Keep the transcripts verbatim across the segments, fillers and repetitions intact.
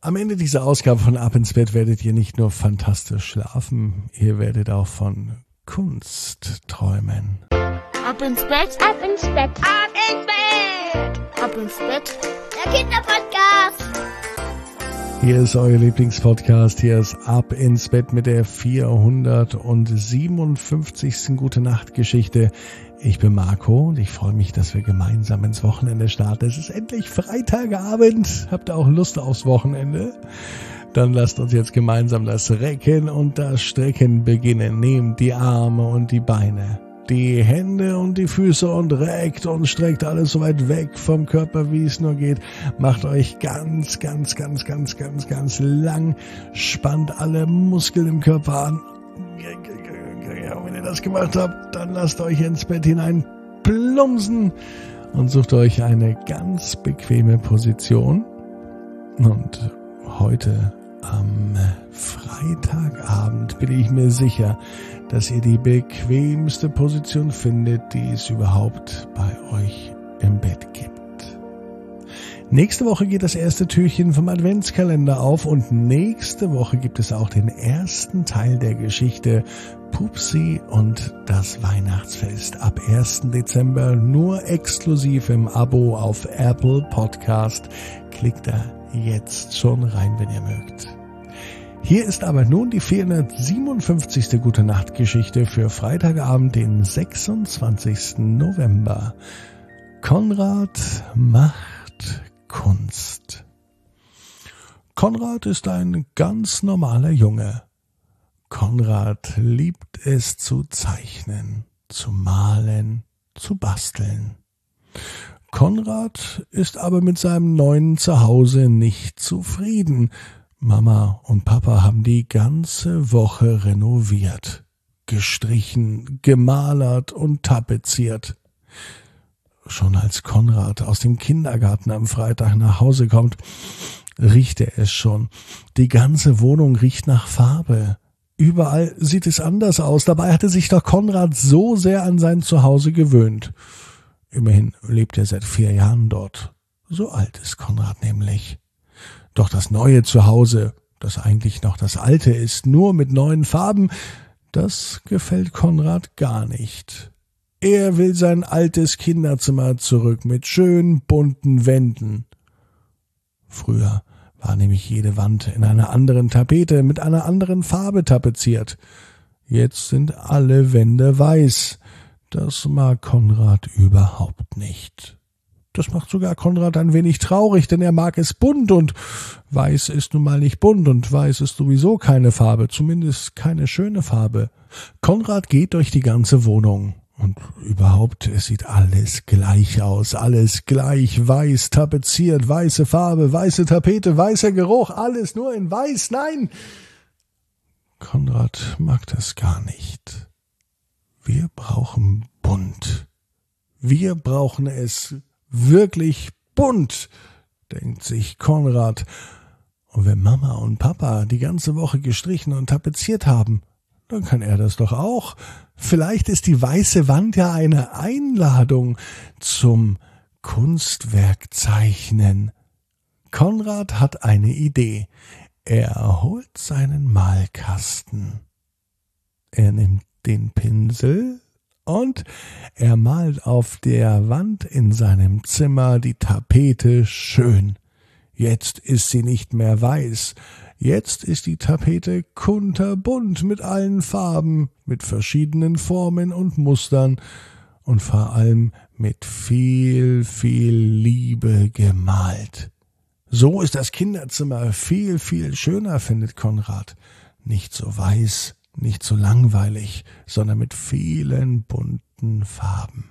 Am Ende dieser Ausgabe von Ab ins Bett werdet ihr nicht nur fantastisch schlafen, ihr werdet auch von Kunst träumen. Ab ins Bett, ab ins Bett, ab ins Bett, ab ins Bett, der Kinderpodcast. Hier ist euer Lieblingspodcast, hier ist Ab ins Bett mit der vierhundertsiebenundfünfzigsten Gute-Nacht-Geschichte. Ich bin Marco und ich freue mich, dass wir gemeinsam ins Wochenende starten. Es ist endlich Freitagabend. Habt ihr auch Lust aufs Wochenende? Dann lasst uns jetzt gemeinsam das Recken und das Strecken beginnen. Nehmt die Arme und die Beine, die Hände und die Füße und reckt und streckt alles so weit weg vom Körper, wie es nur geht. Macht euch ganz, ganz, ganz, ganz, ganz, ganz lang. Spannt alle Muskeln im Körper an. Ja, wenn ihr das gemacht habt, dann lasst euch ins Bett hinein plumpsen und sucht euch eine ganz bequeme Position. Und heute am Freitagabend bin ich mir sicher, dass ihr die bequemste Position findet, die es überhaupt bei euch im Bett gibt. Nächste Woche geht das erste Türchen vom Adventskalender auf und nächste Woche gibt es auch den ersten Teil der Geschichte Pupsi und das Weihnachtsfest ab ersten Dezember nur exklusiv im Abo auf Apple Podcast. Klickt da jetzt schon rein, wenn ihr mögt. Hier ist aber nun die vierhundertsiebenundfünfzigste Gute-Nacht-Geschichte für Freitagabend, den sechsundzwanzigsten November. Konrad macht Kunst. Konrad ist ein ganz normaler Junge. Konrad liebt es zu zeichnen, zu malen, zu basteln. Konrad ist aber mit seinem neuen Zuhause nicht zufrieden. Mama und Papa haben die ganze Woche renoviert, gestrichen, gemalert und tapeziert. Schon als Konrad aus dem Kindergarten am Freitag nach Hause kommt, riecht er es schon. Die ganze Wohnung riecht nach Farbe. Überall sieht es anders aus. Dabei hatte sich doch Konrad so sehr an sein Zuhause gewöhnt. Immerhin lebt er seit vier Jahren dort. So alt ist Konrad nämlich. Doch das neue Zuhause, das eigentlich noch das alte ist, nur mit neuen Farben, das gefällt Konrad gar nicht. Er will sein altes Kinderzimmer zurück mit schön bunten Wänden. Früher war nämlich jede Wand in einer anderen Tapete mit einer anderen Farbe tapeziert. Jetzt sind alle Wände weiß. Das mag Konrad überhaupt nicht. Das macht sogar Konrad ein wenig traurig, denn er mag es bunt und weiß ist nun mal nicht bunt und weiß ist sowieso keine Farbe, zumindest keine schöne Farbe. Konrad geht durch die ganze Wohnung. Und überhaupt, es sieht alles gleich aus, alles gleich, weiß, tapeziert, weiße Farbe, weiße Tapete, weißer Geruch, alles nur in weiß, nein! Konrad mag das gar nicht. Wir brauchen bunt. Wir brauchen es wirklich bunt, denkt sich Konrad. Und wenn Mama und Papa die ganze Woche gestrichen und tapeziert haben, dann kann er das doch auch. Vielleicht ist die weiße Wand ja eine Einladung zum Kunstwerkzeichnen. Konrad hat eine Idee. Er holt seinen Malkasten. Er nimmt den Pinsel und er malt auf der Wand in seinem Zimmer die Tapete schön. Jetzt ist sie nicht mehr weiß. Jetzt ist die Tapete kunterbunt mit allen Farben, mit verschiedenen Formen und Mustern und vor allem mit viel, viel Liebe gemalt. So ist das Kinderzimmer viel, viel schöner, findet Konrad. Nicht so weiß, nicht so langweilig, sondern mit vielen bunten Farben.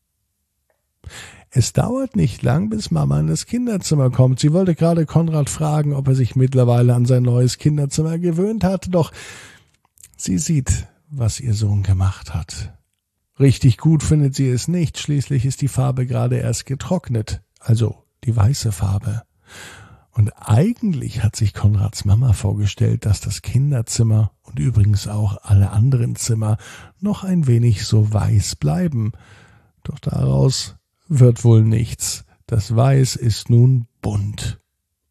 Es dauert nicht lang, bis Mama in das Kinderzimmer kommt. Sie wollte gerade Konrad fragen, ob er sich mittlerweile an sein neues Kinderzimmer gewöhnt hat, doch sie sieht, was ihr Sohn gemacht hat. Richtig gut findet sie es nicht, schließlich ist die Farbe gerade erst getrocknet, also die weiße Farbe. Und eigentlich hat sich Konrads Mama vorgestellt, dass das Kinderzimmer und übrigens auch alle anderen Zimmer noch ein wenig so weiß bleiben. Doch daraus wird wohl nichts. Das Weiß ist nun bunt.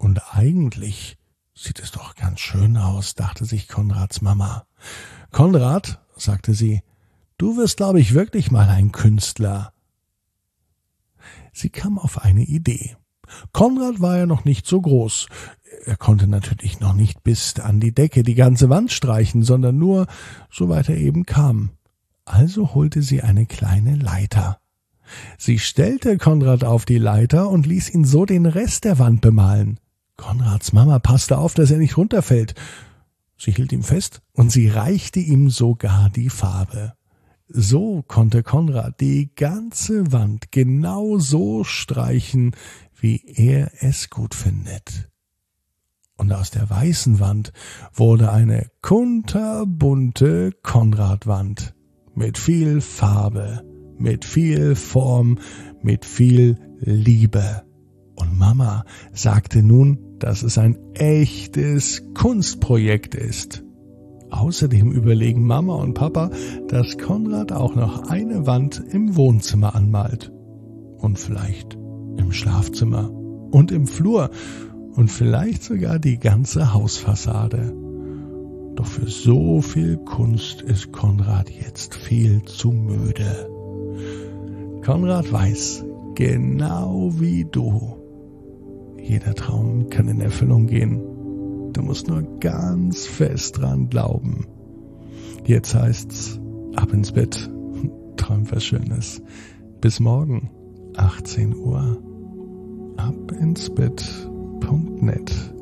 Und eigentlich sieht es doch ganz schön aus, dachte sich Konrads Mama. Konrad, sagte sie, du wirst, glaube ich, wirklich mal ein Künstler. Sie kam auf eine Idee. Konrad war ja noch nicht so groß. Er konnte natürlich noch nicht bis an die Decke die ganze Wand streichen, sondern nur, soweit er eben kam. Also holte sie eine kleine Leiter. Sie stellte Konrad auf die Leiter und ließ ihn so den Rest der Wand bemalen. Konrads Mama passte auf, dass er nicht runterfällt. Sie hielt ihm fest und sie reichte ihm sogar die Farbe. So konnte Konrad die ganze Wand genau so streichen, wie er es gut findet. Und aus der weißen Wand wurde eine kunterbunte Konradwand mit viel Farbe, mit viel Form, mit viel Liebe. Und Mama sagte nun, dass es ein echtes Kunstprojekt ist. Außerdem überlegen Mama und Papa, dass Konrad auch noch eine Wand im Wohnzimmer anmalt. Und vielleicht im Schlafzimmer und im Flur und vielleicht sogar die ganze Hausfassade. Doch für so viel Kunst ist Konrad jetzt viel zu müde. Konrad weiß, genau wie du, jeder Traum kann in Erfüllung gehen. Du musst nur ganz fest dran glauben. Jetzt heißt's, ab ins Bett, träum was Schönes. Bis morgen, achtzehn Uhr, ab ins Bett punkt net.